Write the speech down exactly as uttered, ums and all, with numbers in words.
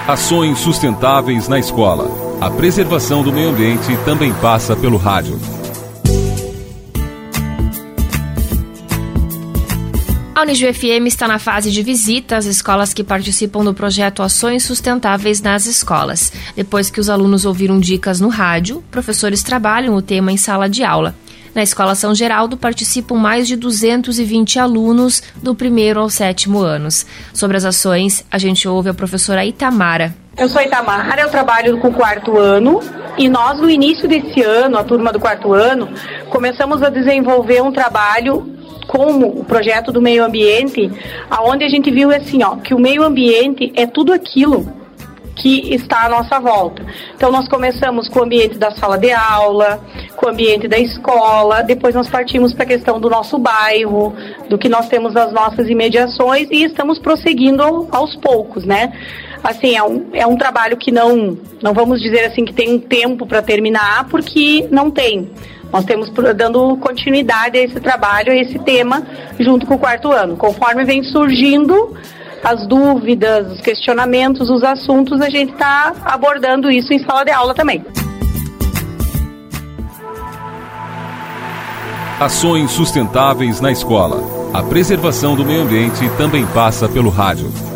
Ações sustentáveis na escola. A preservação do meio ambiente também passa pelo rádio. A Unijuí F M está na fase de visita às escolas que participam do projeto Ações Sustentáveis nas Escolas. Depois que os alunos ouviram dicas no rádio, professores trabalham o tema em sala de aula. Na Escola São Geraldo participam mais de duzentos e vinte alunos do primeiro ao sétimo anos. Sobre as ações, a gente ouve a professora Itamara. Eu sou a Itamara, eu trabalho com o quarto ano e nós, no início desse ano, a turma do quarto ano, começamos a desenvolver um trabalho como o projeto do meio ambiente, aonde a gente viu assim, ó, que o meio ambiente é tudo aquilo que está à nossa volta. Então nós começamos com o ambiente da sala de aula, com o ambiente da escola, depois nós partimos para a questão do nosso bairro, do que nós temos nas nossas imediações e estamos prosseguindo aos poucos, né? Assim, é um, é um trabalho que não, não vamos dizer assim que tem um tempo para terminar, porque não tem. Nós temos dando continuidade a esse trabalho, a esse tema, junto com o quarto ano. Conforme vem surgindo as dúvidas, os questionamentos, os assuntos, a gente está abordando isso em sala de aula também. Ações sustentáveis na escola. A preservação do meio ambiente também passa pelo rádio.